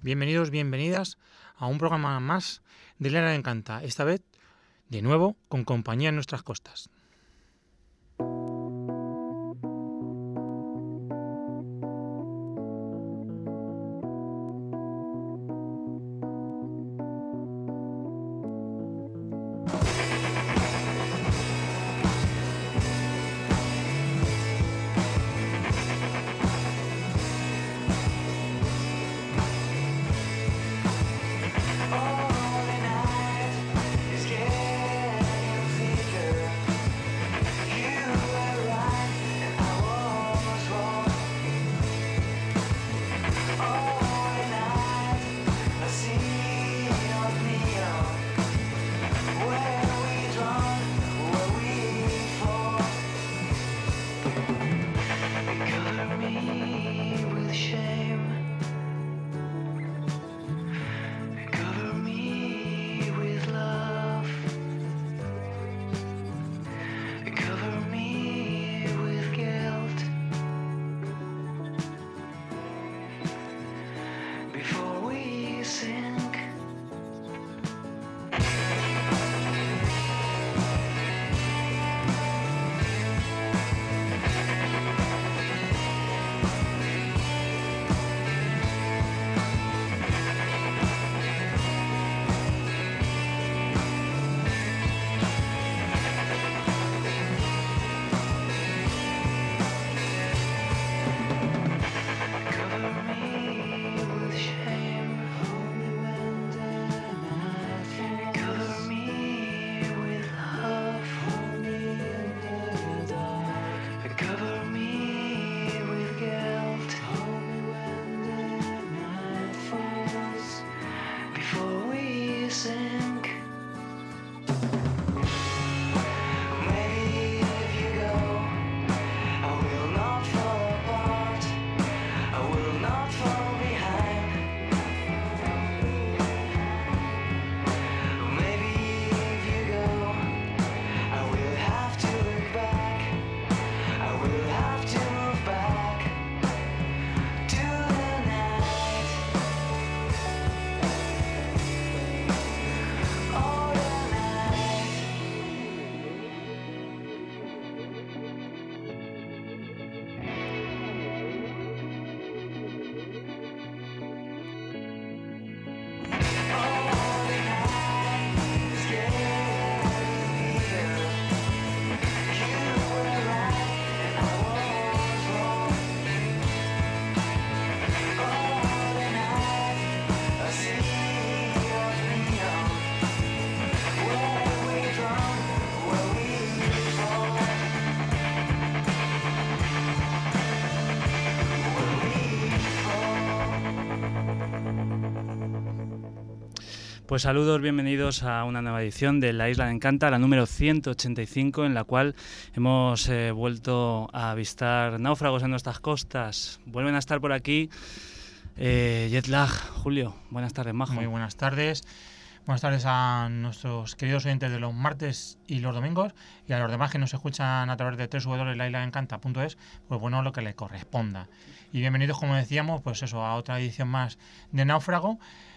Bienvenidos, bienvenidas a un programa más de La Isla Encanta, esta vez de nuevo con compañía en nuestras costas. Pues saludos, bienvenidos a una nueva edición de La Isla Encanta, la número 185, en la cual hemos vuelto a avistar náufragos en nuestras costas. Vuelven a estar por aquí Jetlag. Julio, buenas tardes, majo. Muy buenas tardes. Buenas tardes a nuestros queridos oyentes de los martes y los domingos, y a los demás que nos escuchan a través de www.laislaencanta.es, pues bueno, lo que les corresponda. Y bienvenidos, como decíamos, pues eso, a otra edición más de Náufrago.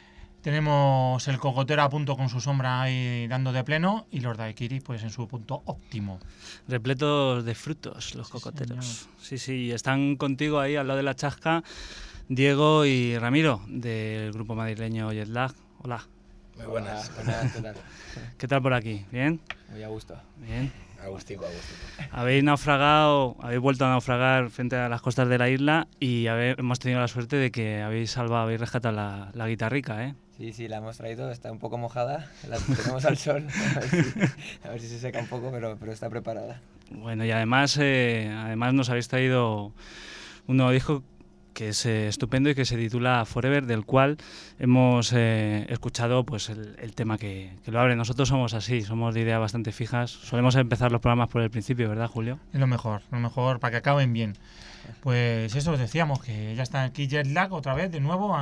Tenemos el cocotero a punto con su sombra ahí dando de pleno, y los daiquiris pues en su punto óptimo. Repletos de frutos los cocoteros. Señor. Sí, están contigo ahí al lado de la chasca Diego y Ramiro del grupo madrileño Jetlag. Hola. Muy buenas, ¿qué tal? ¿Qué tal por aquí? ¿Bien? Muy a gusto. Bien. Agustico. Habéis vuelto a naufragar frente a las costas de la isla y hemos tenido la suerte de que habéis rescatado la guitarrica, ¿eh? Sí, la hemos traído, está un poco mojada, la tenemos al sol, a ver si se seca un poco, pero está preparada. Bueno, y además nos habéis traído un nuevo disco que es estupendo y que se titula Forever, del cual hemos escuchado pues el tema que lo abre. Nosotros somos así, somos de ideas bastante fijas, solemos empezar los programas por el principio, ¿verdad, Julio? Es lo mejor para que acaben bien. Pues eso os decíamos, que ya está aquí Jetlag otra vez, de nuevo,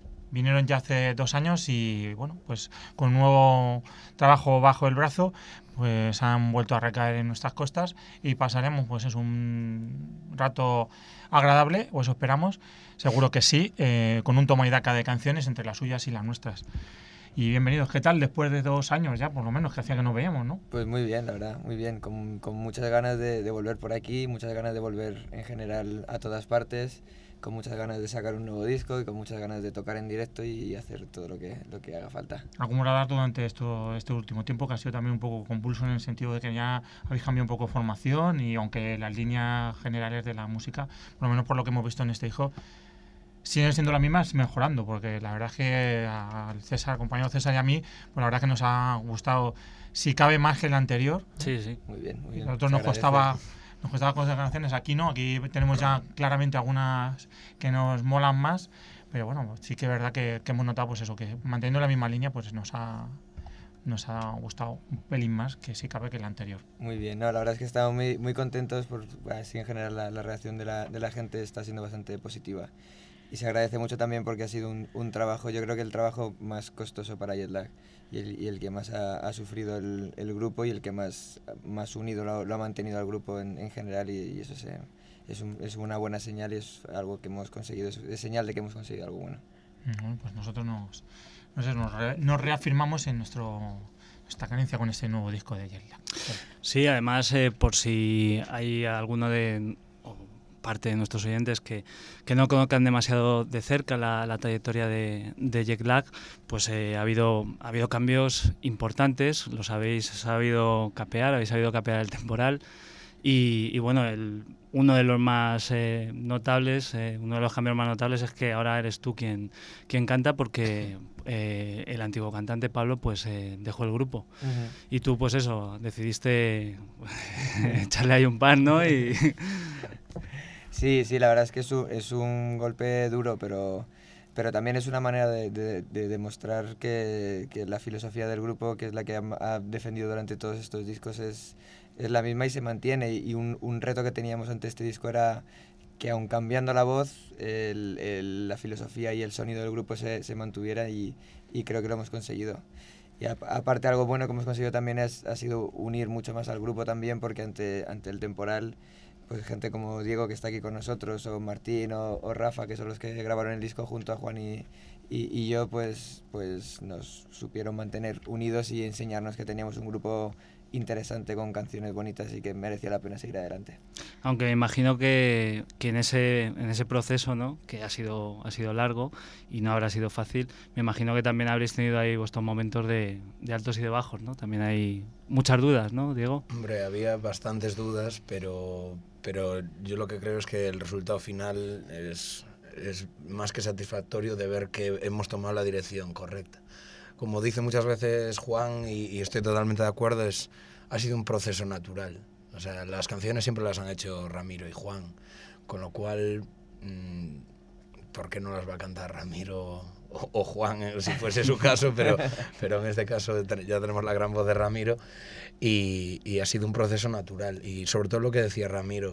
vinieron ya hace 2 años y bueno, pues con un nuevo trabajo bajo el brazo, pues han vuelto a recaer en nuestras costas y pasaremos pues es un rato agradable, o eso esperamos, seguro que sí, con un toma y daca de canciones entre las suyas y las nuestras. Y bienvenidos, ¿qué tal después de 2 años ya, por lo menos, que hacía que nos veíamos, ¿no? Pues muy bien, la verdad, muy bien, con muchas ganas de volver por aquí, muchas ganas de volver en general a todas partes, con muchas ganas de sacar un nuevo disco y con muchas ganas de tocar en directo y hacer todo lo que haga falta. Acumular durante este último tiempo, que ha sido también un poco compulso en el sentido de que ya habéis cambiado un poco de formación y aunque las líneas generales de la música, por lo menos por lo que hemos visto en este disco, siguen siendo las mismas, mejorando, porque la verdad es que al compañero César y a mí, pues la verdad es que nos ha gustado, si cabe, más que el anterior. Sí, sí. Muy bien, muy bien. A nosotros nos costaba con esas canciones, aquí no, aquí tenemos ya claramente algunas que nos molan más, pero bueno, sí que es verdad que hemos notado pues eso, que manteniendo la misma línea pues nos ha gustado un pelín más que si cabe que el anterior. Muy bien, no, la verdad es que estamos muy contentos, así en general la reacción de la gente está siendo bastante positiva. Y se agradece mucho también porque ha sido un trabajo, yo creo que el trabajo más costoso para Jetlag y el que más ha sufrido el grupo y el que más unido lo ha mantenido al grupo en general y eso es una buena señal y es algo que hemos conseguido, es señal de que hemos conseguido algo bueno. Pues nosotros nos reafirmamos en nuestra carencia con este nuevo disco de Jetlag. Sí, además, por si hay alguno de parte de nuestros oyentes que no conozcan demasiado de cerca la trayectoria de Jetlag, pues ha habido cambios importantes, habéis sabido capear el temporal y bueno, uno de los más notables, uno de los cambios más notables es que ahora eres tú quien canta porque el antiguo cantante Pablo pues dejó el grupo. Uh-huh. Y tú pues eso, decidiste echarle ahí un pan, ¿no? Y Sí, la verdad es que es un golpe duro, pero también es una manera de demostrar que la filosofía del grupo, que es la que ha defendido durante todos estos discos, es la misma y se mantiene. Y un reto que teníamos ante este disco era que aun cambiando la voz, la filosofía y el sonido del grupo se mantuviera y creo que lo hemos conseguido. Y aparte algo bueno que hemos conseguido también ha sido unir mucho más al grupo también, porque ante el temporal, pues gente como Diego, que está aquí con nosotros, o Martín o Rafa, que son los que grabaron el disco junto a Juan y yo, pues nos supieron mantener unidos y enseñarnos que teníamos un grupo interesante con canciones bonitas y que merecía la pena seguir adelante. Aunque me imagino que en ese proceso, ¿no?, que ha sido largo y no habrá sido fácil, me imagino que también habréis tenido ahí vuestros momentos de altos y de bajos, ¿no? También hay muchas dudas, ¿no, Diego? Hombre, había bastantes dudas, pero yo lo que creo es que el resultado final es más que satisfactorio de ver que hemos tomado la dirección correcta. Como dice muchas veces Juan, y estoy totalmente de acuerdo, ha sido un proceso natural. O sea, las canciones siempre las han hecho Ramiro y Juan, con lo cual, ¿por qué no las va a cantar Ramiro o Juan, si fuese su caso? Pero en este caso ya tenemos la gran voz de Ramiro y ha sido un proceso natural. Y sobre todo lo que decía Ramiro,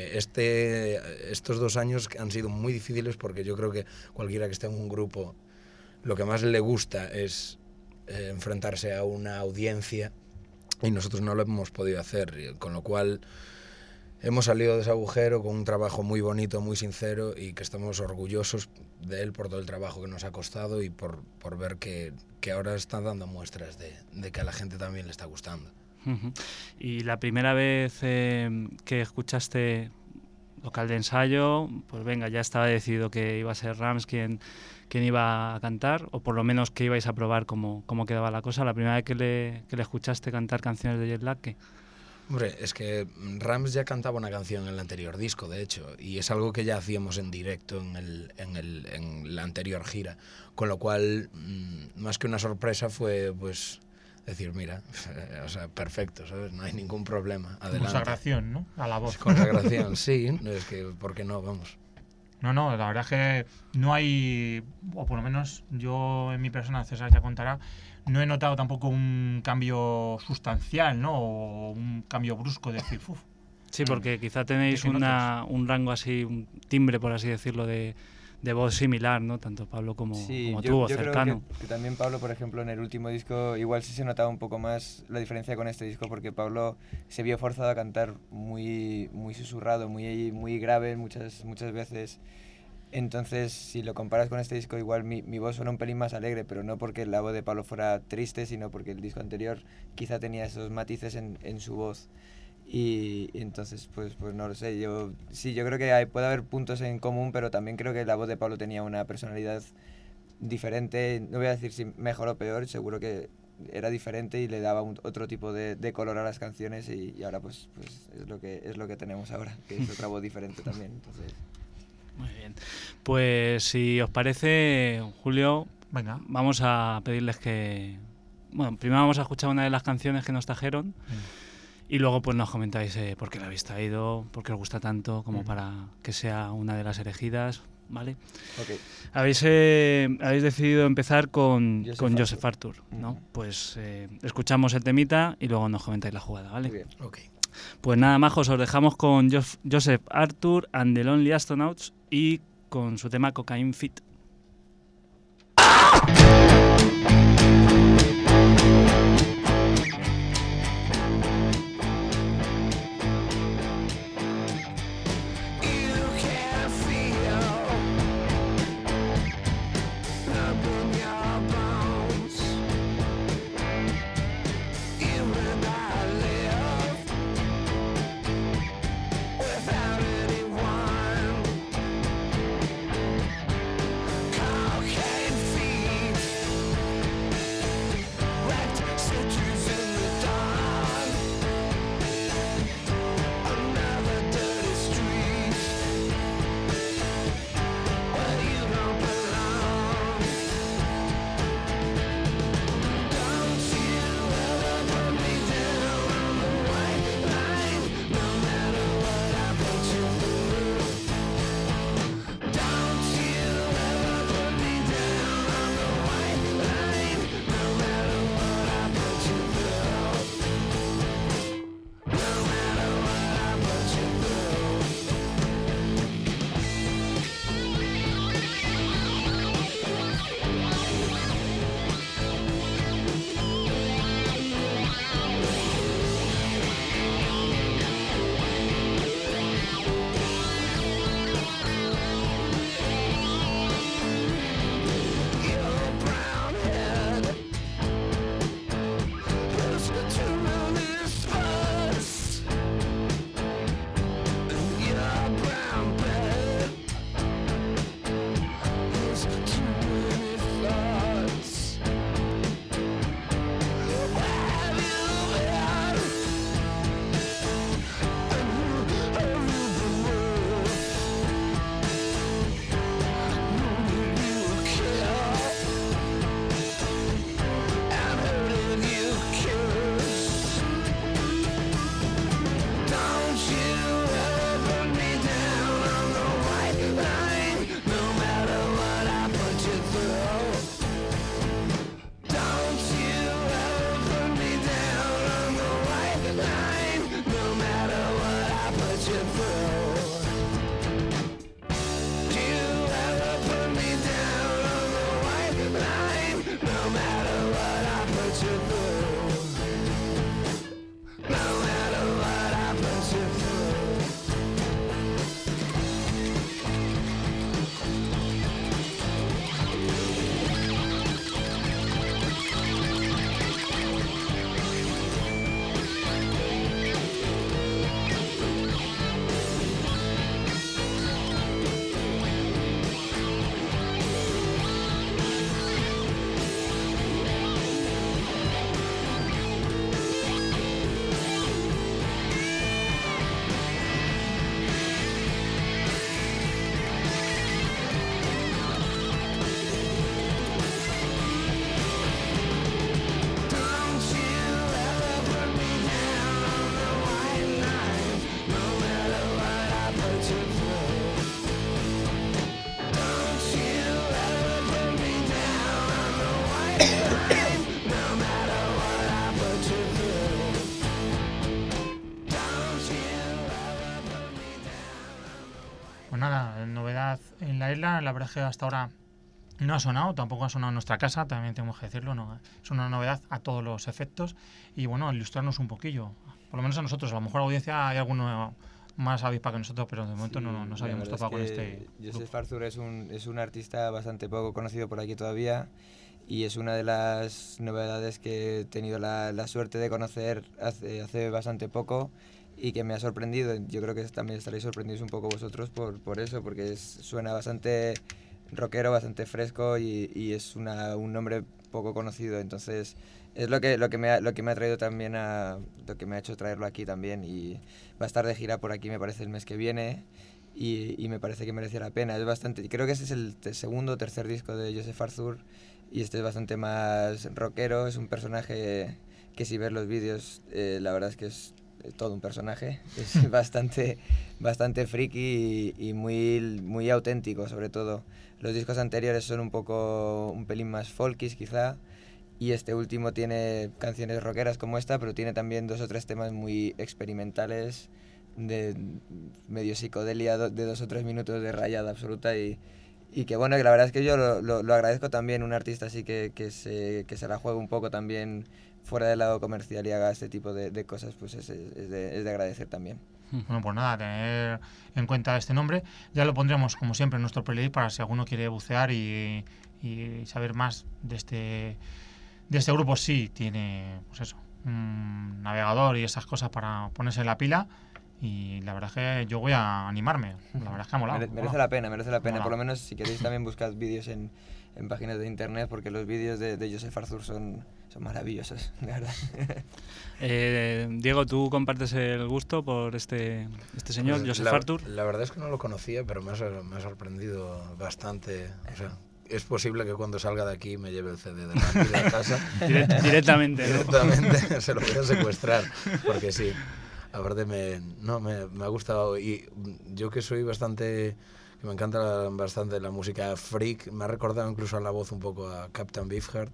estos 2 años han sido muy difíciles porque yo creo que cualquiera que esté en un grupo, lo que más le gusta es enfrentarse a una audiencia y nosotros no lo hemos podido hacer, con lo cual hemos salido de ese agujero con un trabajo muy bonito, muy sincero y que estamos orgullosos de él por todo el trabajo que nos ha costado y por ver que ahora está dando muestras de que a la gente también le está gustando. Uh-huh. Y la primera vez que escuchaste local de ensayo, pues venga, ya estaba decidido que iba a ser Rams quien iba a cantar, o por lo menos que ibais a probar cómo quedaba la cosa. La primera vez que le escuchaste cantar canciones de Jetlag, ¿qué? Hombre, es que Rams ya cantaba una canción en el anterior disco, de hecho, y es algo que ya hacíamos en directo en la anterior gira, con lo cual, más que una sorpresa, fue pues decir, mira, o sea, perfecto, ¿sabes? No hay ningún problema, adelante. Consagración, ¿no? A la voz. Consagración, sí, es que, ¿por qué no? Vamos. No, la verdad es que no hay, o por lo menos yo en mi persona, César ya contará, no he notado tampoco un cambio sustancial, ¿no? O un cambio brusco de decir, Sí, porque quizá tenéis un rango así, un timbre, por así decirlo, de de voz similar, ¿no? Tanto Pablo como Sí, tú, o yo cercano. creo que también Pablo, por ejemplo, en el último disco igual sí se notaba un poco más la diferencia con este disco, porque Pablo se vio forzado a cantar muy, muy susurrado, muy grave muchas veces. Entonces, si lo comparas con este disco, igual mi voz suena un pelín más alegre, pero no porque la voz de Pablo fuera triste, sino porque el disco anterior quizá tenía esos matices en su voz. Y entonces, pues no lo sé, yo creo que puede haber puntos en común, pero también creo que la voz de Pablo tenía una personalidad diferente, no voy a decir si mejor o peor, seguro que era diferente y le daba otro tipo de color a las canciones, y ahora pues es lo que tenemos ahora, que es otra voz diferente también. Entonces... Muy bien. Pues si os parece, Julio, Venga. vamos a pedirles que... Bueno, primero vamos a escuchar una de las canciones que nos trajeron y luego pues nos comentáis por qué la habéis traído, por qué os gusta tanto como para que sea una de las elegidas, ¿vale? Okay. Habéis decidido empezar con Joseph Arthur, ¿no? Pues escuchamos el temita y luego nos comentáis la jugada, ¿vale? Muy bien. Okay. Pues nada, majos, os dejamos con Joseph Arthur and the Lonely Astronauts y con su tema Cocaine Fit. isla, la verdad es que hasta ahora no ha sonado, tampoco ha sonado en nuestra casa, también tenemos que decirlo, no, es una novedad a todos los efectos. Y bueno, ilustrarnos un poquillo, por lo menos a nosotros, a lo mejor a la audiencia hay alguno más avispa que nosotros, pero de momento Sí, no nos habíamos topado con este Joseph grupo. Arthur es un artista bastante poco conocido por aquí todavía y es una de las novedades que he tenido la suerte de conocer hace bastante poco y que me ha sorprendido. Yo creo que también estaréis sorprendidos un poco vosotros por eso, porque suena bastante rockero, bastante fresco y es un nombre poco conocido. Entonces es lo que me ha traído también lo que me ha hecho traerlo aquí también, y va a estar de gira por aquí, me parece, el mes que viene. Y me parece que merece la pena. Es bastante, creo que ese es el segundo o tercer disco de Joseph Arthur y este es bastante más rockero. Es un personaje que, si ves los vídeos, la verdad es que es todo un personaje. Es bastante friki y muy auténtico, sobre todo. Los discos anteriores son un pelín más folkies quizá, y este último tiene canciones rockeras como esta, pero tiene también 2 o 3 temas muy experimentales, de medio psicodelia, de 2 o 3 minutos de rayada absoluta, y que bueno, que la verdad es que yo lo agradezco también, un artista así que se la juegue un poco también fuera del lado comercial y haga este tipo de cosas, pues es de agradecer también. Bueno, pues nada, tener en cuenta este nombre. Ya lo pondremos, como siempre, en nuestro playlist para si alguno quiere bucear y saber más de este grupo. Sí, tiene, pues eso, un navegador y esas cosas para ponerse en la pila. Y la verdad es que yo voy a animarme. La verdad es que ha molado. Merece la pena. Molado. Por lo menos, si queréis, también buscad vídeos en páginas de internet, porque los vídeos de Joseph Arthur son maravillosos, de verdad. Diego, ¿tú compartes el gusto por este señor, Pues Joseph Arthur? La verdad es que no lo conocía, pero me ha sorprendido bastante. O sea, es posible que cuando salga de aquí me lleve el CD de la casa. Directamente, ¿no? Directamente se lo voy a secuestrar, porque sí. Aparte me ha gustado, y yo que soy que me encanta bastante la música freak, me ha recordado incluso a la voz un poco a Captain Beefheart.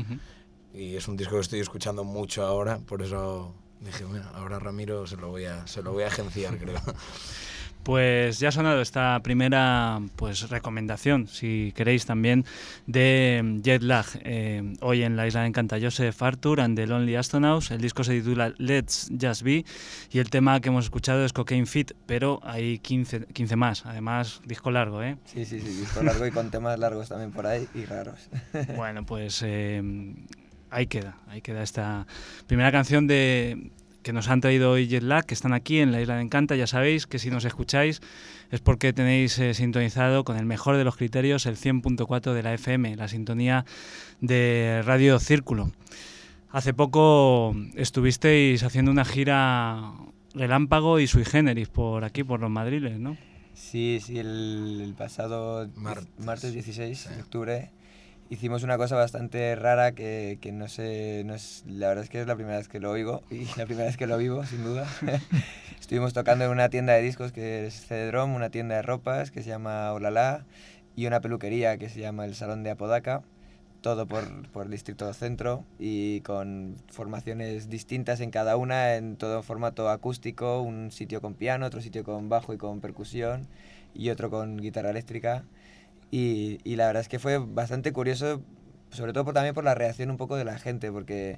Y es un disco que estoy escuchando mucho ahora, por eso dije, bueno, ahora Ramiro se lo voy a agenciar, creo. Pues ya ha sonado esta primera recomendación, si queréis, también de Jet Lag. Hoy en La Isla Encanta, Joseph Arthur and the Lonely Astronauts. El disco se titula Let's Just Be y el tema que hemos escuchado es Cocaine Fit, pero hay 15 más. Además, disco largo, ¿eh? Sí, disco largo y con temas largos también por ahí y raros. Bueno, pues ahí queda esta primera canción que nos han traído hoy Jet Lag, que están aquí en La Isla de Encanta. Ya sabéis que si nos escucháis es porque tenéis sintonizado con el mejor de los criterios, el 100.4 de la FM, la sintonía de Radio Círculo. Hace poco estuvisteis haciendo una gira relámpago y sui generis por aquí, por los madriles, ¿no? Sí, el pasado martes 16 de octubre hicimos una cosa bastante rara que no sé, la verdad es que es la primera vez que lo oigo y la primera vez que lo vivo, sin duda. Estuvimos tocando en una tienda de discos que es CD-ROM, una tienda de ropas que se llama Olala y una peluquería que se llama el Salón de Apodaca, todo por el distrito centro, y con formaciones distintas en cada una, en todo formato acústico, un sitio con piano, otro sitio con bajo y con percusión y otro con guitarra eléctrica. Y la verdad es que fue bastante curioso, sobre todo también por la reacción un poco de la gente, porque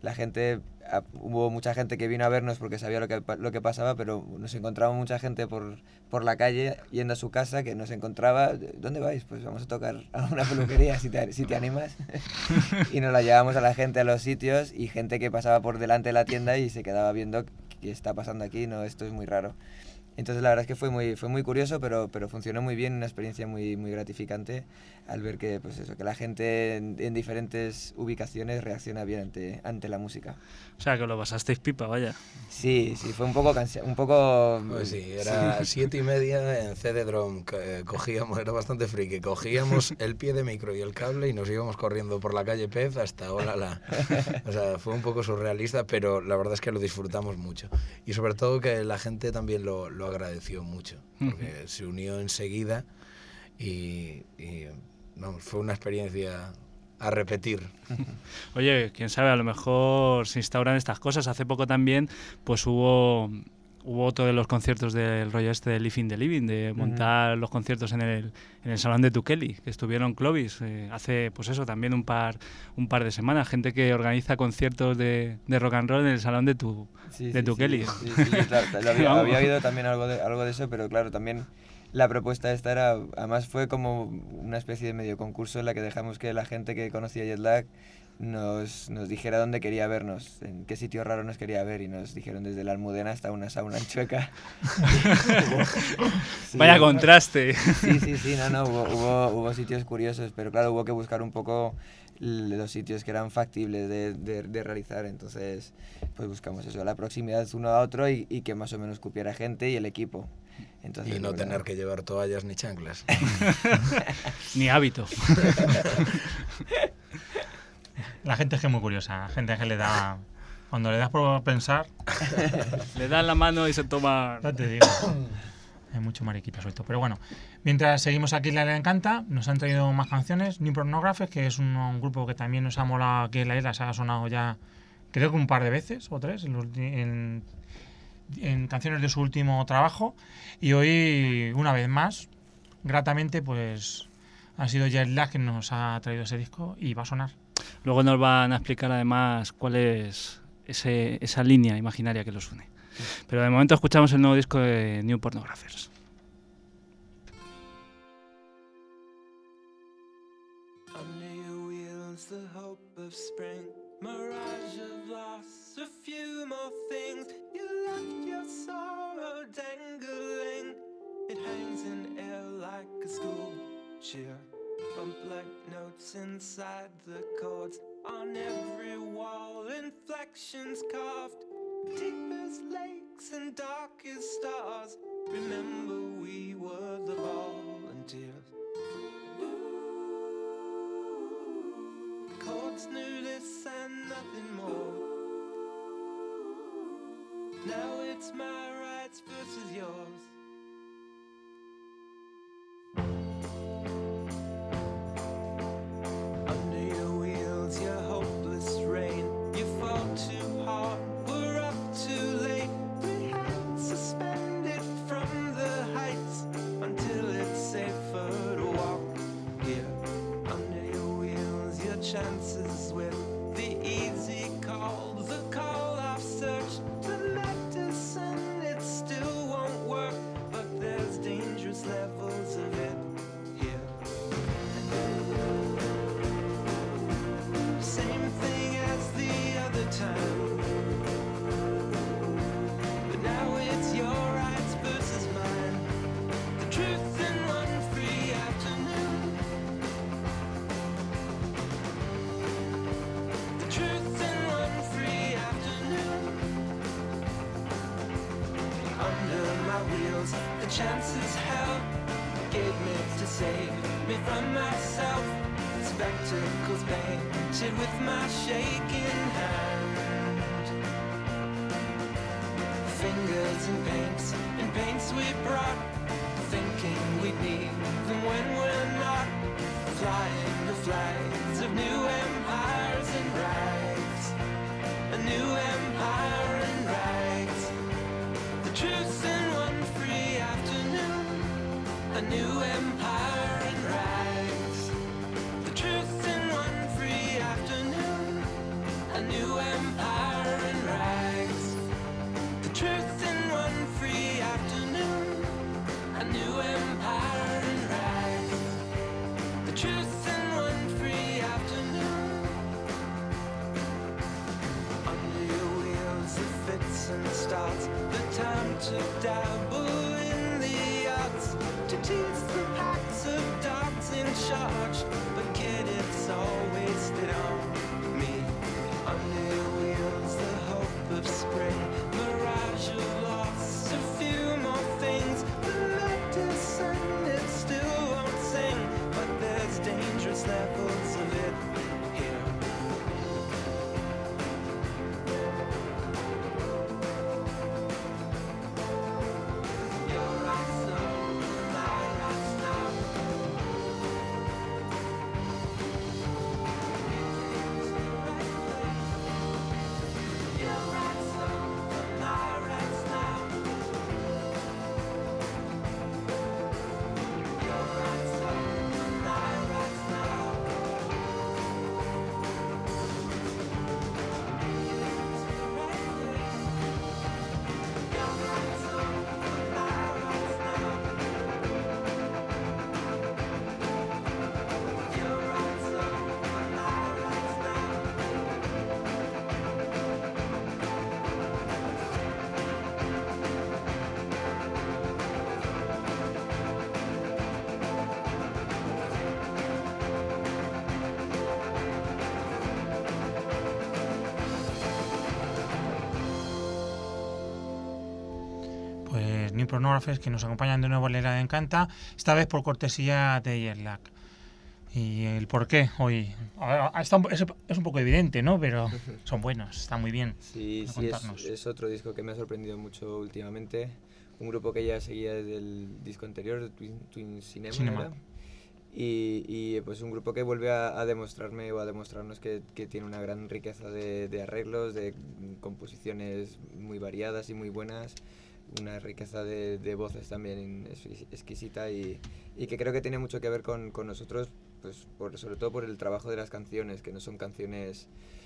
hubo mucha gente que vino a vernos porque sabía lo que pasaba, pero nos encontraba mucha gente por la calle yendo a su casa que nos encontraba. ¿Dónde vais? Pues vamos a tocar a una peluquería si te animas. Y nos la llevamos a la gente a los sitios, y gente que pasaba por delante de la tienda y se quedaba viendo qué está pasando aquí, no, esto es muy raro. Entonces la verdad es que fue muy curioso, pero funcionó muy bien, una experiencia muy gratificante al ver que, pues eso, que la gente en diferentes ubicaciones reacciona bien ante la música. O sea, que lo pasasteis pipa, vaya. Sí, fue un poco cansado, Pues sí, era 7:30 en CD-ROM, cogíamos, era bastante friki, cogíamos el pie de micro y el cable y nos íbamos corriendo por la calle Pez hasta Olala. O sea, fue un poco surrealista, pero la verdad es que lo disfrutamos mucho. Y sobre todo que la gente también lo agradeció mucho, porque se unió enseguida y vamos, fue una experiencia a repetir. Oye, quién sabe, a lo mejor se instauran estas cosas. Hace poco también pues hubo hubo otro de los conciertos del rollo este de Living the Living, de montar los conciertos en el salón de Tukeli, que estuvieron Clovis hace, pues eso, también un par de semanas. Gente que organiza conciertos de rock and roll en el salón de Tukeli. Sí, claro, había oído también algo de eso, pero claro, también la propuesta esta era, además fue como una especie de medio concurso en la que dejamos que la gente que conocía Jetlag nos dijera dónde quería vernos, en qué sitio raro nos quería ver, y nos dijeron desde la Almudena hasta una sauna en Chueca. Sí, vaya contraste. Sí, no, hubo sitios curiosos, pero claro, hubo que buscar un poco los sitios que eran factibles de realizar, entonces pues buscamos eso, la proximidad uno a otro y que más o menos cupiera gente y el equipo. Entonces, y no tener que llevar toallas ni chanclas. Ni hábito. La gente es que es muy curiosa, la gente es que le da... Cuando le das por pensar... le das la mano y se toma... No te digo. Hay mucho mariquita suelto. Pero bueno, mientras seguimos aquí en La Isla Encanta, nos han traído más canciones. New Pornography, que es un grupo que también nos ha molado aquí en la isla, se ha sonado ya, creo que un par de veces o tres, en canciones de su último trabajo. Y hoy, una vez más, gratamente, pues ha sido Jetlag que nos ha traído ese disco y va a sonar. Luego nos van a explicar además cuál es esa línea imaginaria que los une. Pero de momento escuchamos el nuevo disco de New Pornographers. Under your wheels, the hope of spring, mirage of loss, a few more things. You left your sorrow dangling. It hangs in air like a school cheer. Bump like notes inside the chords. On every wall, inflections carved. Deep as lakes and dark as stars. Remember we were the volunteers. Chords knew this and nothing more. Now it's my rights versus yours. Chances with the easy call, the call I've searched, the medicine, it still won't work, but there's dangerous levels of it here. Same thing as the other time, but now it's your rights versus mine. The truth in one free afternoon. Truth in one free afternoon. Under my wheels, the chances held gave me to save me from myself. Spectacles painted with my shaking hand. Fingers in paints we brought, thinking we'd need them when we're not. Flying the flags of new empires and rags. A new empire and rags. The truth in one free afternoon. A new empire and rags. The truth in one free afternoon. A new empire and rags. The truth in one free afternoon. A new empire and rags. The truth in one free afternoon. Under your wheels, the fits and starts. The time to dabble in the arts. To tease the packs of dogs in charge. But kid, it's all wasted on me. Under your wheels, the hope of spring. Mirage of loss, a few more things. The medicine, it still won't sing. But there's dangerous levels of it here. Impronógrafes, que nos acompañan de nuevo en la Isla de Encanta, esta vez por cortesía de Jetlag. Y el por qué hoy es un poco evidente, ¿no? Pero son buenos, están muy bien. Sí, es otro disco que me ha sorprendido mucho últimamente. Un grupo que ya seguía desde el disco anterior, de Twin Cinema. ¿Era? Y pues un grupo que vuelve a demostrarme o a demostrarnos que tiene una gran riqueza de arreglos, de composiciones muy variadas y muy buenas, una riqueza de voces también exquisita y que creo que tiene mucho que ver con nosotros, pues sobre todo por el trabajo de las canciones, que no son canciones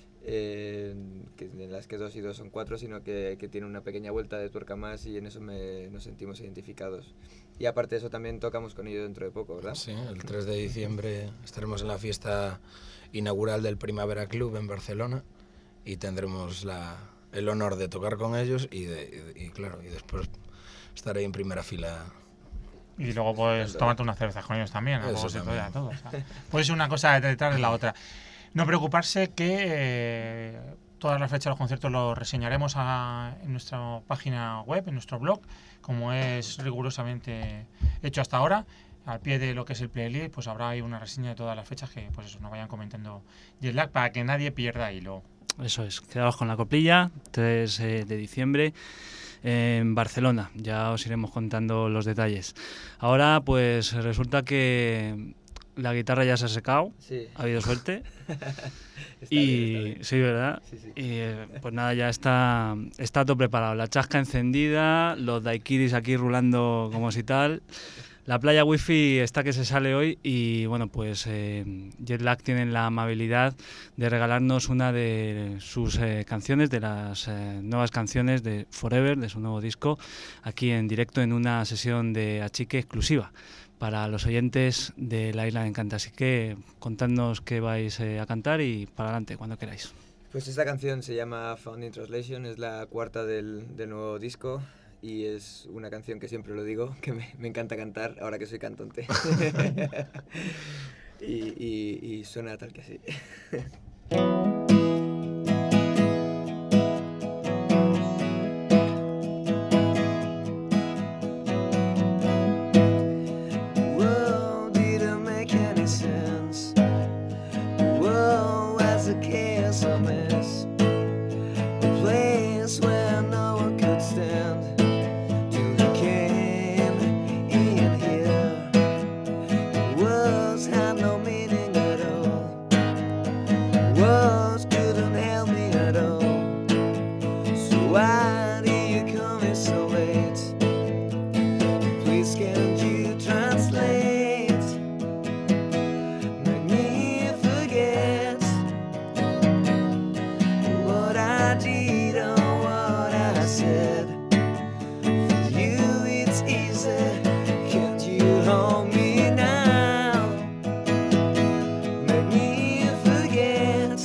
en las que 2 y 2 son 4, sino que tiene una pequeña vuelta de tuerca más, y en eso nos sentimos identificados. Y aparte de eso también tocamos con ellos dentro de poco, ¿verdad? Sí, el 3 de diciembre estaremos en la fiesta inaugural del Primavera Club en Barcelona y tendremos el honor de tocar con ellos y después estaré en primera fila. Y luego pues tomarte unas cervezas con ellos también, Eso también. todo, o sea, puede ser una cosa detrás de la otra. No preocuparse que todas las fechas de los conciertos los reseñaremos en nuestra página web, en nuestro blog, como es rigurosamente hecho hasta ahora. Al pie de lo que es el playlist, pues habrá ahí una reseña de todas las fechas que pues eso nos vayan comentando Jetlag para que nadie pierda hilo. Eso es, quedaos con la coplilla, 3 de diciembre en Barcelona, ya os iremos contando los detalles. Ahora pues resulta que la guitarra ya se ha secado, Sí. ha habido suerte. Está Y bien. sí, ¿verdad? Sí. Y pues nada, ya está todo preparado. La chasca encendida, los daiquiris aquí rulando como si tal. La playa wifi está que se sale hoy y bueno, pues Jetlag tienen la amabilidad de regalarnos una de sus canciones, de las nuevas canciones de Forever, de su nuevo disco, aquí en directo en una sesión de achique exclusiva para los oyentes de la Isla de Encanta. Así que contadnos qué vais a cantar y para adelante, cuando queráis. Pues esta canción se llama Found in Translation, es la cuarta del nuevo disco y es una canción que siempre lo digo, que me encanta cantar ahora que soy cantante. y suena tal que así. Whoa, didn't make any sense. Whoa, was a chaos a mess. A place where no one could stand. Till you came in here. Words had no meaning at all. Words couldn't help me at all. So why do you come in so late? Please can't you translate? Make me forget what I did or what I said. For you it's easy, can't you hold me now? Make me forget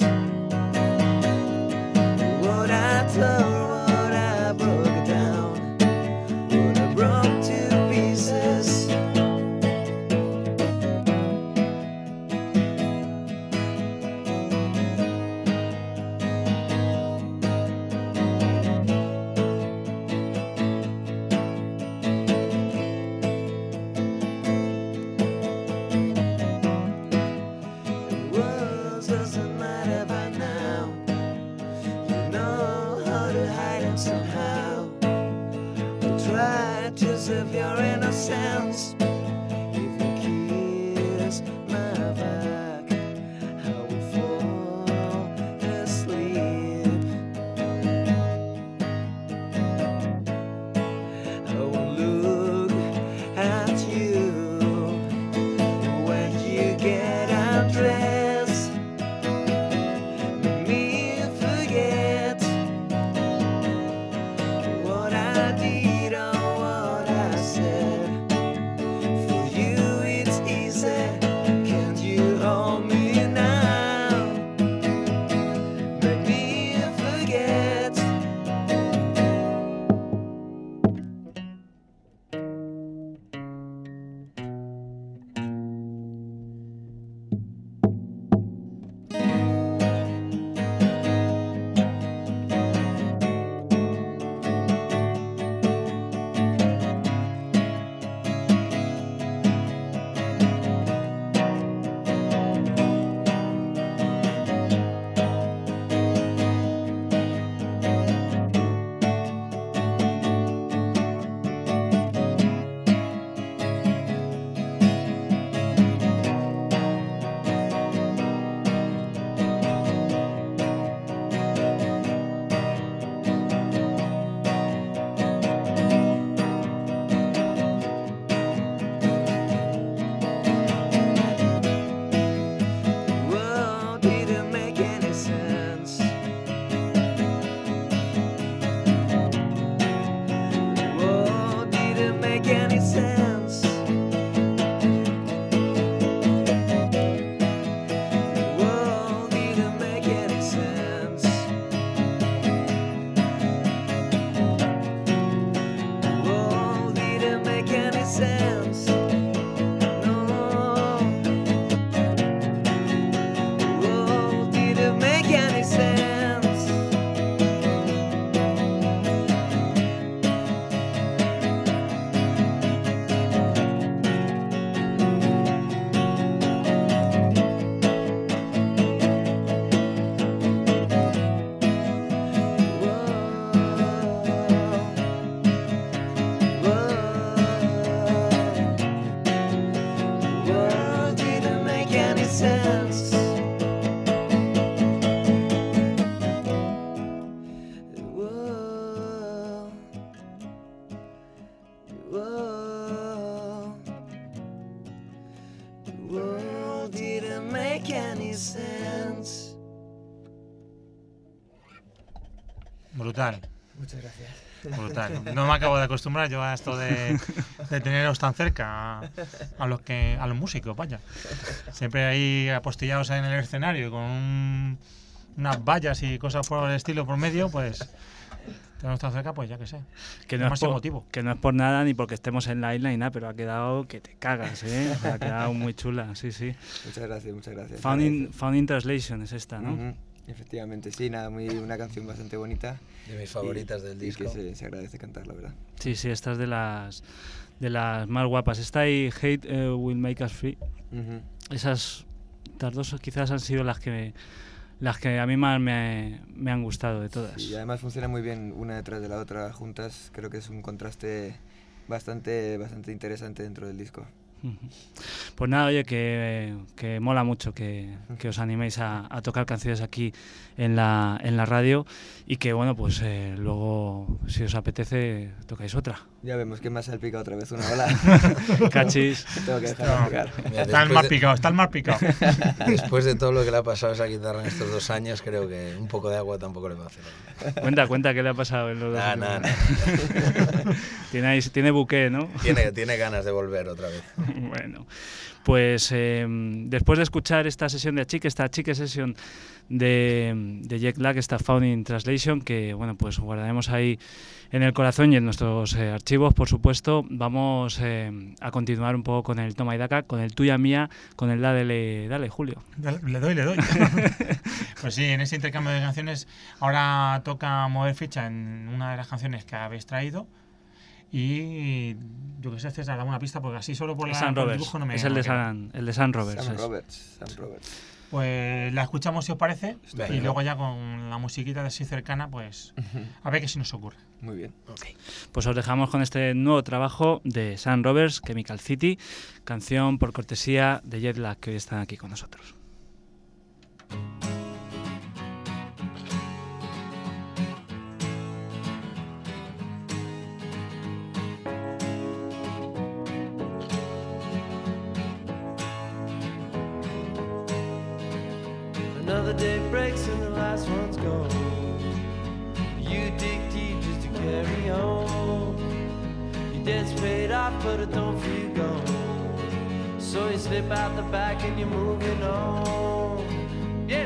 what I told, what I broke down, what I broke to pieces. Words doesn't matter by now. You know how to hide them somehow. Try to save your innocence. If you kiss my back, I will fall asleep. I will look at you when you get undressed. Make me forget what I did or what I said. make any sense. Brutal. Muchas gracias. Brutal. No me acabo de acostumbrar yo a esto de teneros tan cerca a los músicos, vaya. Siempre ahí apostillados en el escenario con unas vallas y cosas por el estilo por medio, pues tenemos tan cerca, pues ya que sé. Que no, que no es por nada ni porque estemos en la isla ni nada, pero ha quedado que te cagas, ¿eh? Ha quedado muy chula, sí, sí. Muchas gracias, muchas gracias. Found in Translation es esta, ¿no? Efectivamente, sí, nada, una canción bastante bonita. De mis favoritas del disco. Y que se agradece cantar, la verdad. Sí, sí, esta es de las más guapas. Esta y Hate Will Make Us Free. Estas dos quizás han sido las que a mí más me han gustado de todas. Y además funciona muy bien una detrás de la otra juntas. Creo que es un contraste bastante interesante dentro del disco. Pues nada, oye, que mola mucho que os animéis a tocar canciones aquí en la radio y que, bueno, pues luego, si os apetece, tocáis otra. Ya vemos que me ha salpicado otra vez una ola. Cachis. Tengo que dejar de tocar. Está el más picado. Después de todo lo que le ha pasado a esa guitarra en estos 2 años, creo que un poco de agua tampoco le va a hacer. Cuenta qué le ha pasado en los 2 años. Nah. Tiene buque, ¿no? Tiene ganas de volver otra vez. Bueno, pues después de escuchar esta sesión de Achique, esta Achique sesión de Jack Black, esta Found in Translation, que bueno, pues guardaremos ahí en el corazón y en nuestros archivos, por supuesto, vamos a continuar un poco con el toma y daca, con el tuya mía, con el dale, Julio. Le doy. Pues sí, en ese intercambio de canciones ahora toca mover ficha en una de las canciones que habéis traído. Y yo que sé, César, dame una pista porque así solo por el dibujo no me... Es el de Sam Roberts. Sam Roberts. Pues la escuchamos si os parece. Venga. Y luego ya con la musiquita de así cercana, pues a ver qué si nos ocurre. Muy bien. Okay. Pues os dejamos con este nuevo trabajo de Sam Roberts, Chemical City, canción por cortesía de Jet Lag, que hoy están aquí con nosotros. Another day breaks and the last one's gone. You dig deep just to carry on. Your debt's paid off, but it don't feel gone. So you slip out the back and you're moving on. Yeah.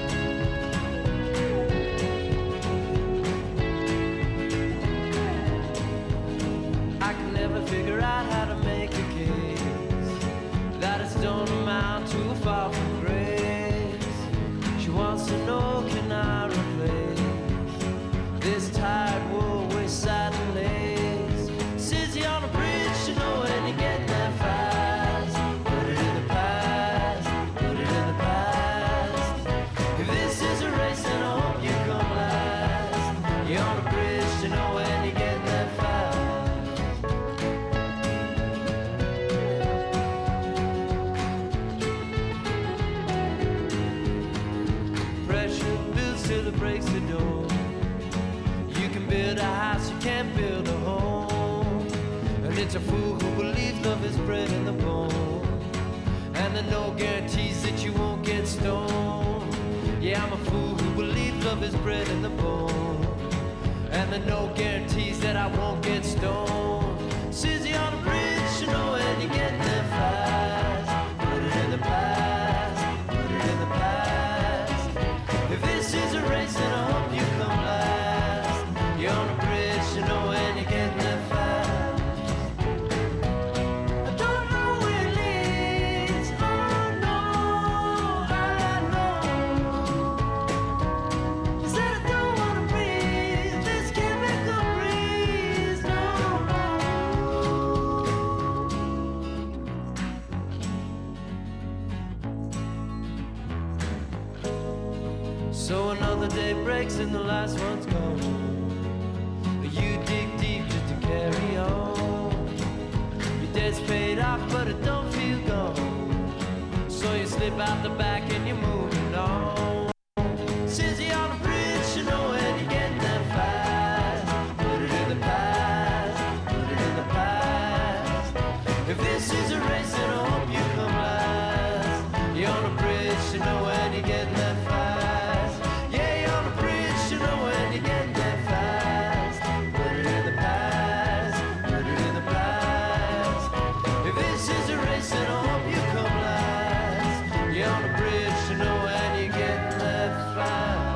I can never figure out how to make a case that it's don't amount too far from grace. She wants to know, can I replace this tired wool with satin lace? Sits you on a bridge, you know when you get there fast. Put it in the past, put it in the past. If this is a race, then I hope you come last. You're on a bridge, you know when you get there fast. Pressure builds till it breaks the door. You can build a house, you can't build a home. And it's a fool who believes love is bred in the bone. And there are no guarantees that you won't get stoned. Yeah, I'm a fool who believes love is bred in the bone. And there are no guarantees that I won't get stoned. Susie on a bridge, you know when you get there fast. Put it in the past, put it in the past. If this is a race, then I hope you come last. You're on a bridge, you know when you get there fast. I don't know where it leads, oh no, all I know is that I don't wanna breathe this chemical breeze, no, no. So another day breaks and the last one's gone. You dig deep just to carry on. Your debt's paid off, but it don't feel gone. So you slip out the back and you're moving on. Sizzy on a bridge, you know when you get there fast. Put it in the past, put it in the past. If this is a race, then I hope you come last. You're on a bridge. bridge, you know when you're getting there fast. Yeah, you're on a bridge, you know when you're getting there fast. Put it in the past, put it in the past. If this is a race, then I hope you come last. You're on a bridge, you know when you're getting there fast.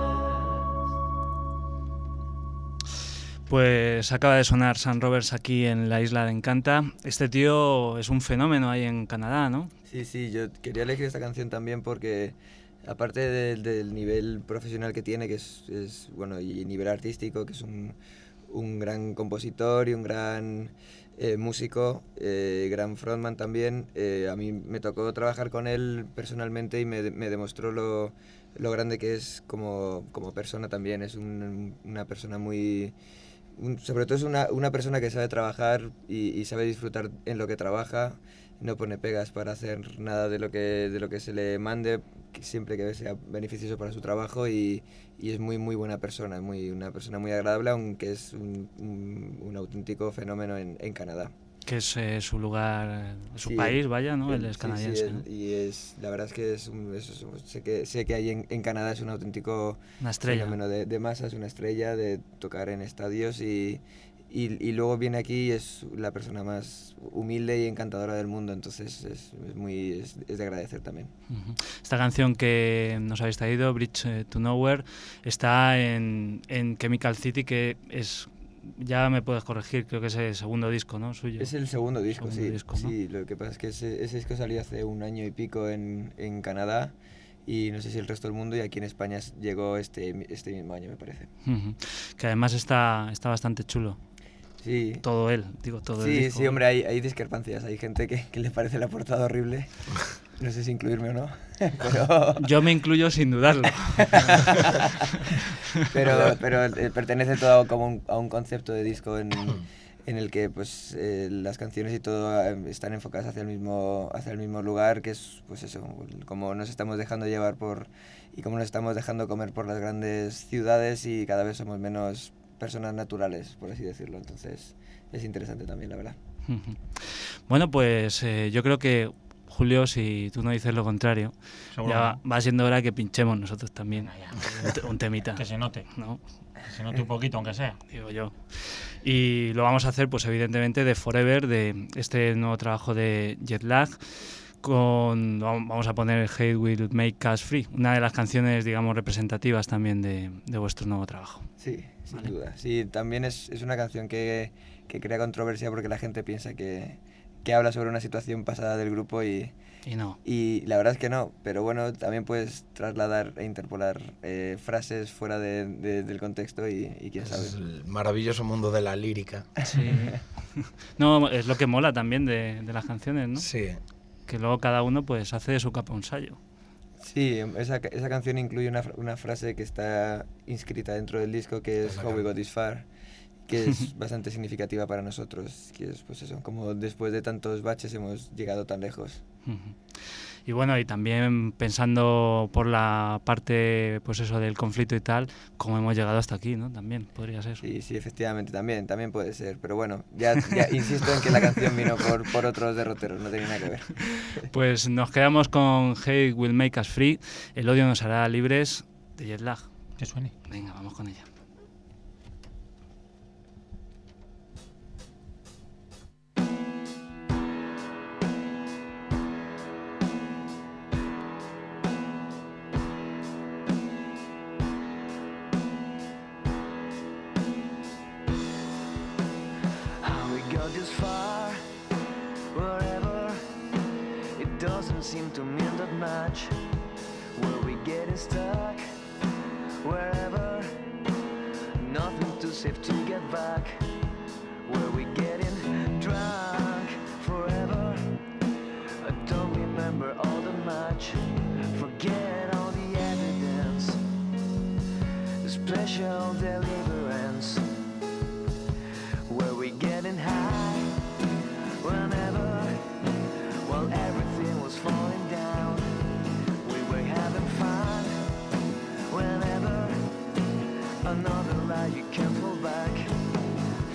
Pues acaba de sonar Sam Roberts aquí en la isla de Encanta. Este tío es un fenómeno ahí en Canadá, ¿no? Sí, yo quería elegir esta canción también porque, aparte del nivel profesional que tiene, que es bueno, y nivel artístico, que es un gran compositor y un gran músico, gran frontman también, a mí me tocó trabajar con él personalmente y me demostró lo grande que es como persona también. Es una persona muy... sobre todo es una persona que sabe trabajar y sabe disfrutar en lo que trabaja, no pone pegas para hacer nada de lo que se le mande, siempre que sea beneficioso para su trabajo, y es muy buena persona, una persona muy agradable, aunque es un auténtico fenómeno en Canadá. Que es su lugar, su Sí, país, vaya, ¿no? Él es canadiense. Sí, ¿no? y la verdad es que sé que ahí en Canadá es un auténtico Una estrella. fenómeno de masa, es una estrella de tocar en estadios, y luego viene aquí y es la persona más humilde y encantadora del mundo, entonces es de agradecer también. Uh-huh. Esta canción que nos habéis traído, Bridge to Nowhere, está en Chemical City, que es... Ya me puedes corregir, creo que es el segundo disco, ¿no? Suyo. Es el segundo disco, Segundo sí. disco, ¿no? Sí, lo que pasa es que ese disco salió hace 1 año y pico en Canadá, y no sé si el resto del mundo, y aquí en España llegó este mismo año, me parece. Uh-huh. Que además está bastante chulo. Sí. Todo él, digo, todo el disco. Sí, hombre, hay discrepancias. Hay gente que le parece la portada horrible. No sé si incluirme o no. Pero... Yo me incluyo sin dudarlo. pero pertenece todo como a un concepto de disco en el que pues las canciones y todo están enfocadas hacia el mismo lugar, que es pues eso, como nos estamos dejando llevar y como nos estamos dejando comer por las grandes ciudades, y cada vez somos menos personas naturales, por así decirlo. Entonces es interesante también, la verdad. Bueno, pues yo creo que, Julio, si tú no dices lo contrario, Seguro ya no. va siendo hora que pinchemos nosotros también Ya. un temita, Que se note, ¿no? que se note un poquito, aunque sea. Digo yo. Y lo vamos a hacer, pues evidentemente, de Forever, de este nuevo trabajo de Jetlag. Vamos a poner Hate Will Make Us Free, una de las canciones, digamos, representativas también de vuestro nuevo trabajo. Sí, sin Vale. duda. Sí, también es una canción que crea controversia porque la gente piensa que habla sobre una situación pasada del grupo, y no. Y la verdad es que no, pero bueno, también puedes trasladar e interpolar frases fuera del contexto, y quién sabe. Es el maravilloso mundo de la lírica. Sí. No, es lo que mola también de las canciones, ¿no? Sí. Que luego cada uno pues hace de su capa un sayo. Sí, esa canción incluye una frase que está inscrita dentro del disco, que es How We Got This Far, que es bastante significativa para nosotros, que es pues eso, como después de tantos baches hemos llegado tan lejos. Y bueno, y también pensando por la parte, pues eso, del conflicto y tal, cómo hemos llegado hasta aquí, ¿no? También podría ser. Sí, efectivamente, también puede ser, pero bueno, ya insisto en que la canción vino por otros derroteros, no tenía nada que ver. Pues nos quedamos con Hate Will Make Us Free, el odio nos hará libres, de Jetlag. Que suene. Venga, vamos con ella. How we got this far, wherever, it doesn't seem to mean that much. Where we getting stuck, wherever, nothing too safe to get back. Where we getting drunk, forever, I don't remember all that much. Forget all the evidence, the special deliverance. Where we getting high, whenever, while everything was falling down. We were having fun, whenever, another lie you can't hold back.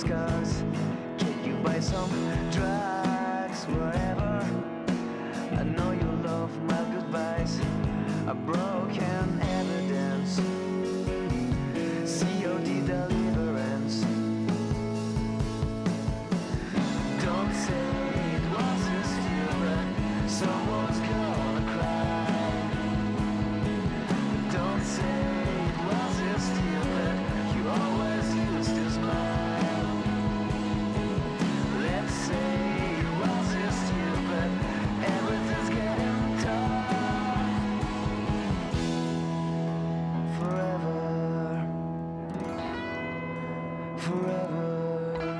scars. Can you buy some drugs, whatever? I know you love my goodbyes, a broken evidence, COD deliverance. Don't say it wasn't stupid, someone's gonna cry. Don't say it wasn't stupid, you always used to smile. Let's say it wasn't stupid, everything's getting tough. Forever, forever,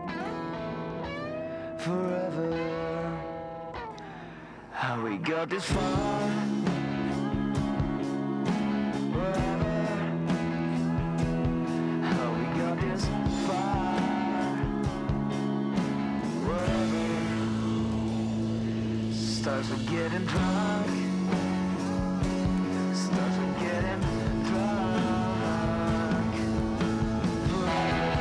forever. How we got this far? Forever. How we got this far? Forever. Starts with getting drunk. Starts with getting drunk. Forever.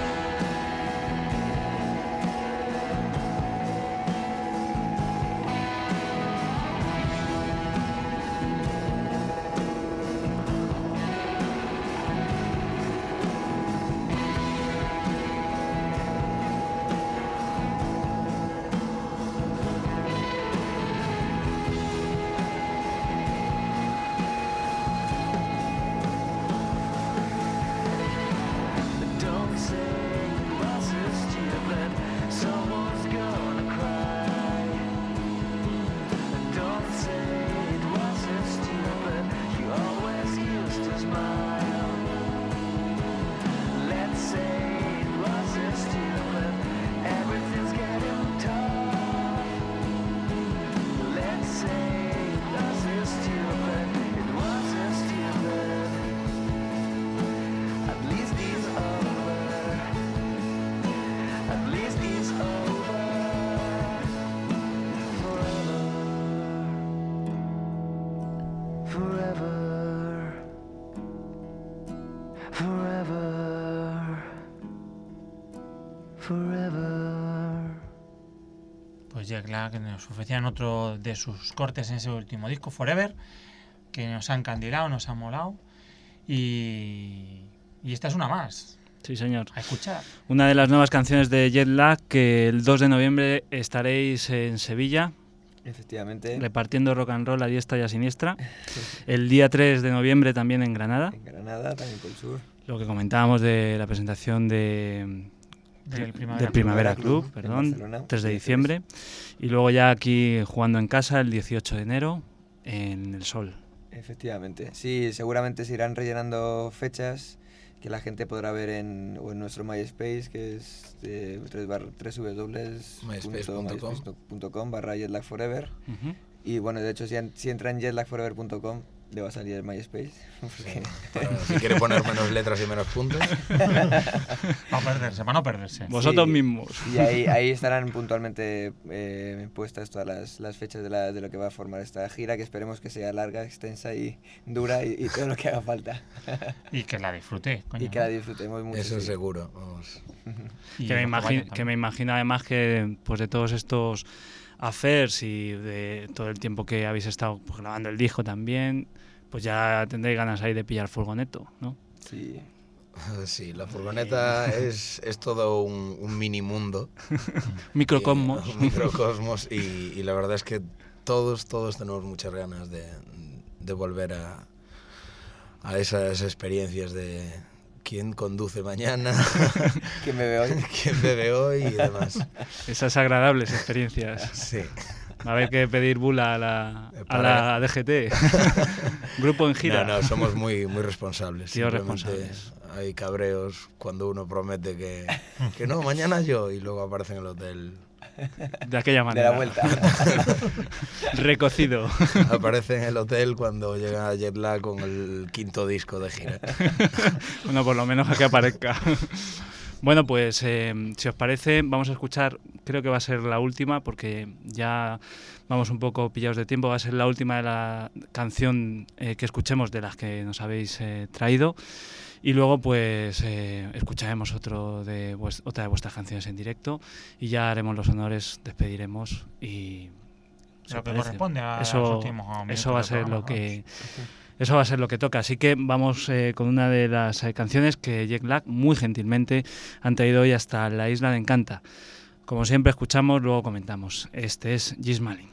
Don't say it wasn't stupid, someone's gonna cry. Don't say it wasn't stupid, you always used to smile. Let's say it wasn't stupid, everything's getting tough. Let's say it wasn't stupid, it wasn't stupid. At least it's over. At least it's over. Forever. Forever. Forever. Forever. Pues Jack Black nos ofrecían otro de sus cortes en ese último disco, Forever, que nos ha encandilado, nos ha molado. Y esta es una más, Sí, señor. a escuchar. Una de las nuevas canciones de Jet Lag, que el 2 de noviembre estaréis en Sevilla Efectivamente, repartiendo rock and roll a diestra y a siniestra. El día 3 de noviembre también en Granada. en Granada, también por el sur. Lo que comentábamos de la presentación del Primavera Club, en perdón, Barcelona. 3 de Sí, diciembre. Y luego ya aquí jugando en casa el 18 de enero en El Sol. Efectivamente. Sí, seguramente se irán rellenando fechas que la gente podrá ver en nuestro MySpace, que es www.myspace.com/jetlagforever. Ujú. Y bueno, de hecho, si entra en jetlagforever.com, le va a salir el MySpace. Porque Si quiere poner menos letras y menos puntos. Para no perderse. Vosotros Sí. mismos. Y ahí estarán puntualmente puestas todas las fechas de lo que va a formar esta gira, que esperemos que sea larga, extensa y dura y todo lo que haga falta. Y que la disfrute, coño. Y que la disfrutemos mucho. Eso sí. seguro. Vamos. Y Que me, los imagino, vayan que me imagino además que pues de todos estos affairs y de todo el tiempo que habéis estado pues, grabando el disco también, pues ya tendréis ganas ahí de pillar furgoneto, ¿no? Sí. Sí, la furgoneta es todo un mini mundo. Microcosmos. Un microcosmos y la verdad es que todos tenemos muchas ganas de volver a esas experiencias de quién conduce mañana, ¿Quién me ve hoy? quién bebe hoy y demás. Esas agradables experiencias. Sí. Va a haber que pedir bula a la DGT. Grupo en gira. No, somos muy responsables. Tíos Simplemente responsables. hay cabreos cuando uno promete que no, mañana yo, y luego aparece en el hotel. De aquella De manera. la vuelta. Recocido. Aparece en el hotel cuando llega Jet Lag con el 5º disco de gira. Bueno, por lo menos a que aparezca. Bueno, pues si os parece, vamos a escuchar, creo que va a ser la última, porque ya vamos un poco pillados de tiempo, va a ser la última de la canción que escuchemos de las que nos habéis traído. Y luego pues escucharemos otra de vuestras canciones en directo y ya haremos los honores, despediremos y Lo que corresponde a los últimos minutos eso va a del ser programa, lo que eso va a ser lo que toca. Así que vamos con una de las canciones que Jet Lag muy gentilmente han traído hoy hasta la Isla de Encanta. Como siempre escuchamos, luego comentamos. Este es Gis Malin.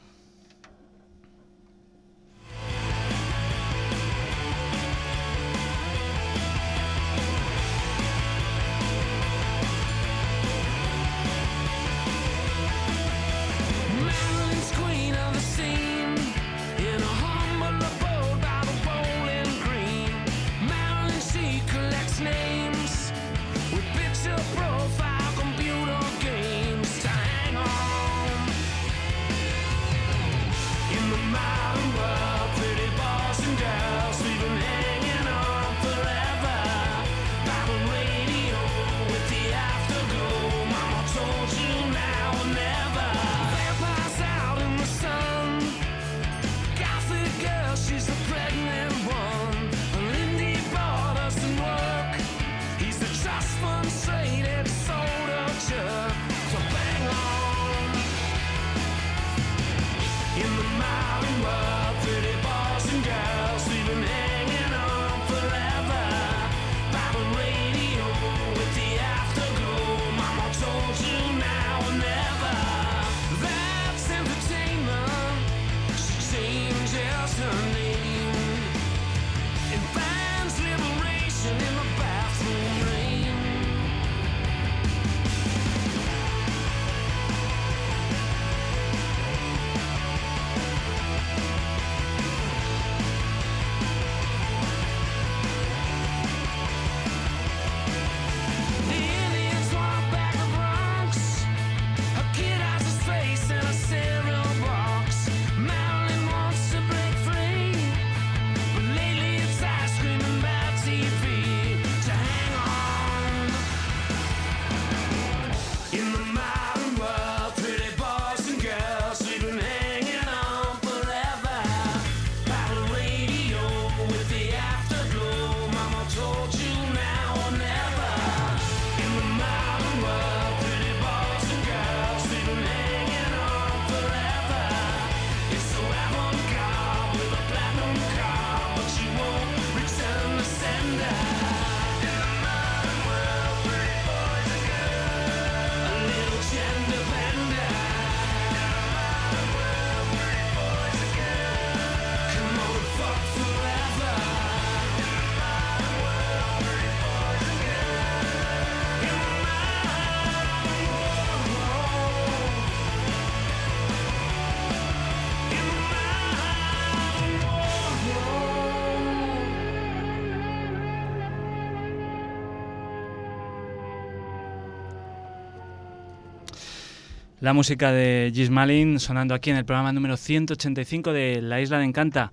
La música de Gis Malin sonando aquí en el programa número 185 de La Isla de Encanta.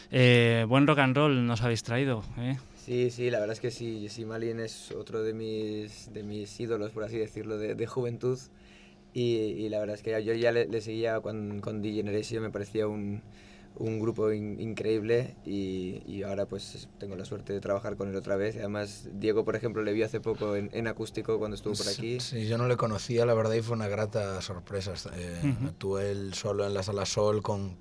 Buen rock and roll nos habéis traído, ¿eh? Sí, la verdad es que sí. Gis Malin es otro de mis ídolos, por así decirlo, de juventud. Y la verdad es que yo ya le seguía con D-Generation, me parecía un grupo increíble y ahora pues tengo la suerte de trabajar con él otra vez. Además, Diego, por ejemplo, le vi hace poco en acústico cuando estuvo por aquí. Sí, yo no le conocía, la verdad, y fue una grata sorpresa. Actué él solo en la Sala Sol con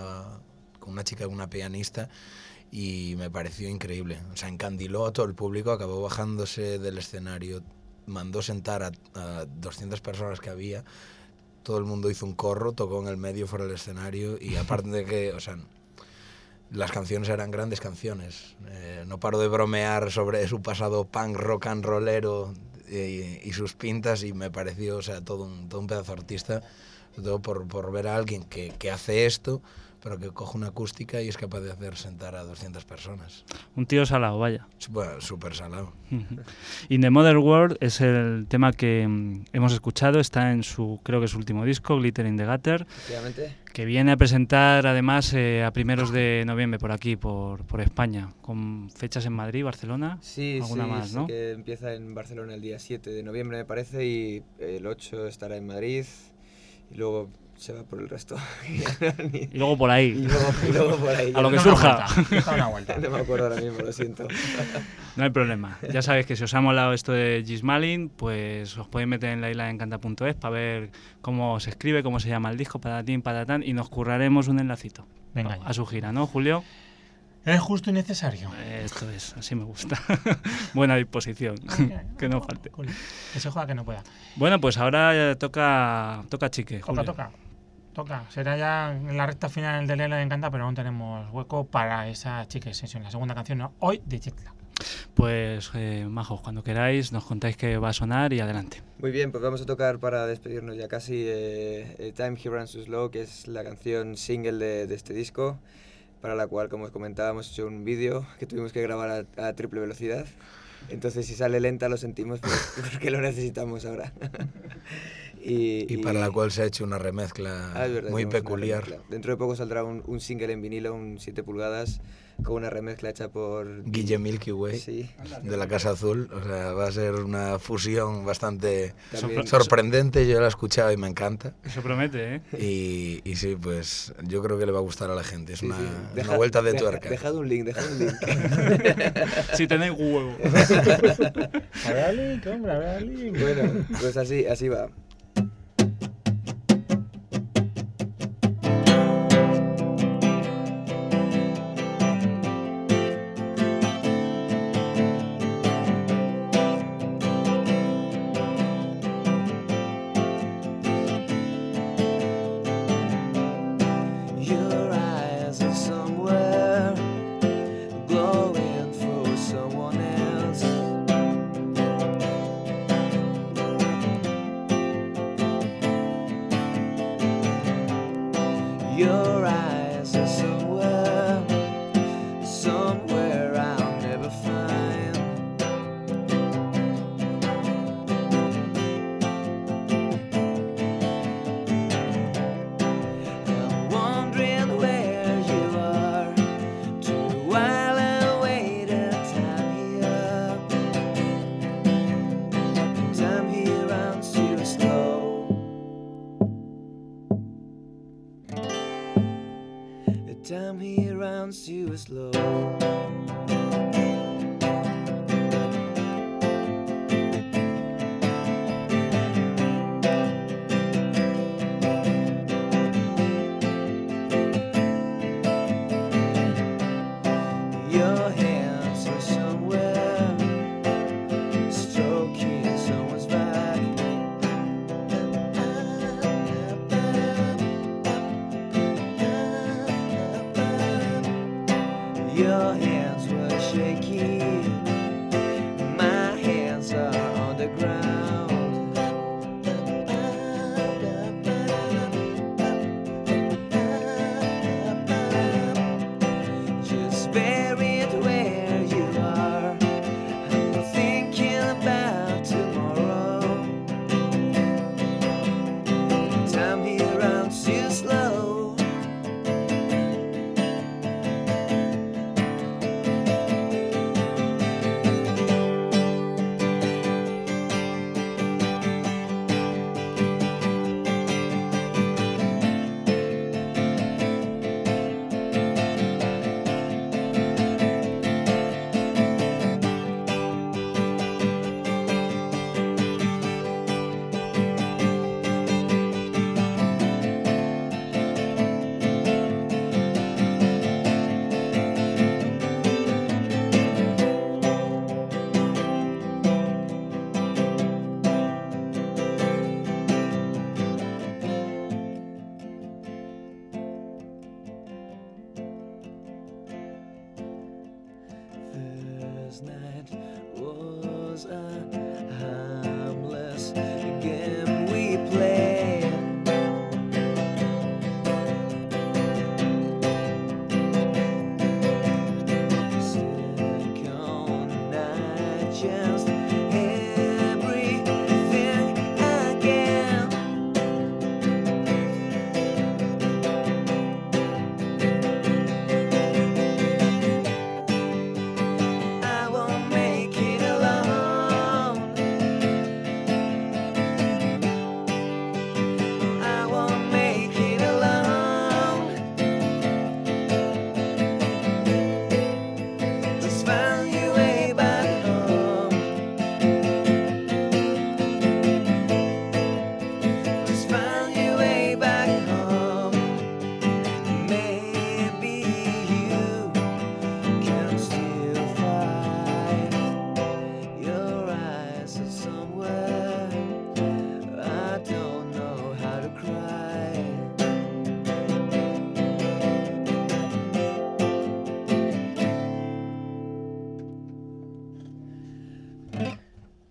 una chica, una pianista, y me pareció increíble. O sea, encandiló a todo el público, acabó bajándose del escenario, mandó sentar a 200 personas que había. Todo el mundo hizo un corro, tocó en el medio fuera del escenario y aparte de que, o sea, las canciones eran grandes canciones. No paro de bromear sobre su pasado punk rock and rollero y sus pintas y me pareció, o sea, todo un pedazo artista, sobre todo por ver a alguien que hace esto, pero que coge una acústica y es capaz de hacer sentar a 200 personas. Un tío salado, vaya. Bueno, súper salado. In the Modern World es el tema que hemos escuchado, está en creo que su último disco, Glitter in the Gutter, que viene a presentar además a primeros de noviembre por aquí, por España, con fechas en Madrid, Barcelona, alguna más, ¿no? Sí, que empieza en Barcelona el día 7 de noviembre me parece y el 8 estará en Madrid y luego se va por el resto. Y luego por ahí. Y luego por ahí. A lo que Da surja. una vuelta. No me acuerdo ahora mismo, lo siento. No hay problema. Ya sabéis que si os ha molado esto de Gismalin, pues os podéis meter en lailailencanta.es para ver cómo se escribe, cómo se llama el disco, patatín, patatán, y nos curraremos un enlacito Venga, ya. a su gira, ¿no, Julio? Es justo y necesario. Esto es, así me gusta. Buena disposición, que no falte. Cool. Que se juega que no pueda. Bueno, pues ahora toca chique, Julio. Toca. Será ya en la recta final de Laila Encanta, pero aún tenemos hueco para esa chique sesión. La segunda canción hoy de Jetlag. Pues, majos, cuando queráis nos contáis qué va a sonar y adelante. Muy bien, pues vamos a tocar para despedirnos ya casi Time He Runs Too Slow, que es la canción single de este disco, para la cual, como os comentaba, hemos hecho un vídeo que tuvimos que grabar a triple velocidad. Entonces, si sale lenta, lo sentimos porque lo necesitamos ahora. Y para la cual se ha hecho una remezcla es verdad, muy tenemos una peculiar. remezcla. Dentro de poco saldrá un single en vinilo, un 7 pulgadas, con una remezcla hecha por Guille Milky Way, sí. de la Casa Azul. O sea, va a ser una fusión bastante También- sorprendente. Yo la he escuchado y me encanta. Eso promete, ¿eh? Y sí, pues yo creo que le va a gustar a la gente. Es Sí, una, sí. una vuelta de tuerca. Dejad un link. Si tenéis huevo. Habrá link, hombre, habrá link. Bueno, pues así va. Your eyes are somewhere glowing for someone else. Your eyes are somewhere I'll never find. I'm wondering where you are to while away the time here. Time here runs too slow. Time here runs too slow. Your hands are somewhere stroking someone's back. Your hands were shaky. My hands are on the ground. Just bury it where you are. I'm thinking about tomorrow. Time here runs too slow. First night was a harmless game we played. Second night, just everything again. I won't make it alone. I won't make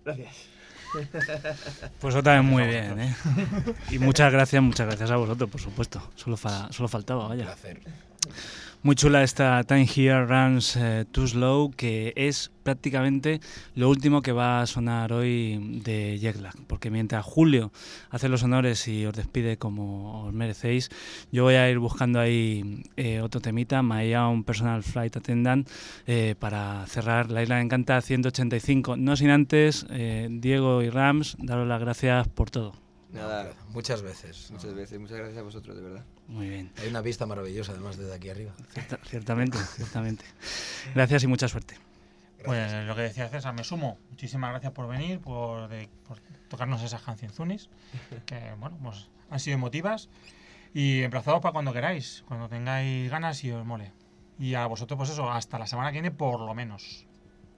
Gracias. Pues yo también muy bien, ¿eh? Y muchas gracias a vosotros, por supuesto. Solo faltaba, vaya. Un placer. Muy chula esta Time Here Runs Too Slow, que es prácticamente lo último que va a sonar hoy de Jetlag, porque mientras Julio hace los honores y os despide como os merecéis, yo voy a ir buscando ahí otro temita, My Own Personal Flight Attendant, para cerrar La Isla Encanta 185. No sin antes, Diego y Rams, daros las gracias por todo. Nada, Muchas veces. muchas veces. Muchas gracias a vosotros, de verdad. Muy bien. Hay una vista maravillosa además desde aquí arriba. Ciertamente. Gracias y mucha suerte. Pues lo que decía César, me sumo. Muchísimas gracias por venir, por tocarnos esas cancionzunis, que bueno, pues han sido emotivas. Y emplazados para cuando queráis, cuando tengáis ganas y os mole. Y a vosotros, pues eso, hasta la semana que viene por lo menos.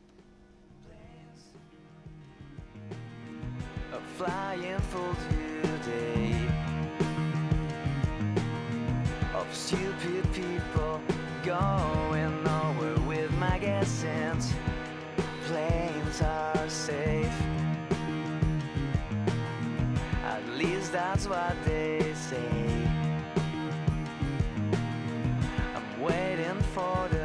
Flying full today of stupid people going nowhere with my guessings. Planes are safe, at least that's what they say. I'm waiting for the